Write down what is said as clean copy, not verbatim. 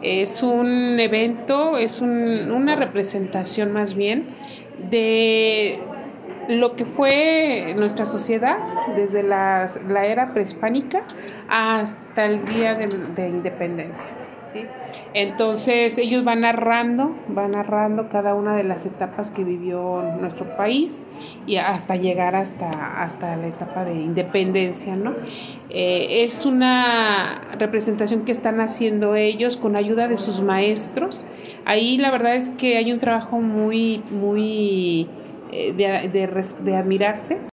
Es un evento, una representación más bien de lo que fue nuestra sociedad desde la era prehispánica hasta el día de independencia, ¿sí? Entonces ellos van narrando cada una de las etapas que vivió nuestro país y hasta llegar hasta la etapa de independencia, ¿no? Es una representación que están haciendo ellos con ayuda de sus maestros. Ahí la verdad es que hay un trabajo muy de admirarse.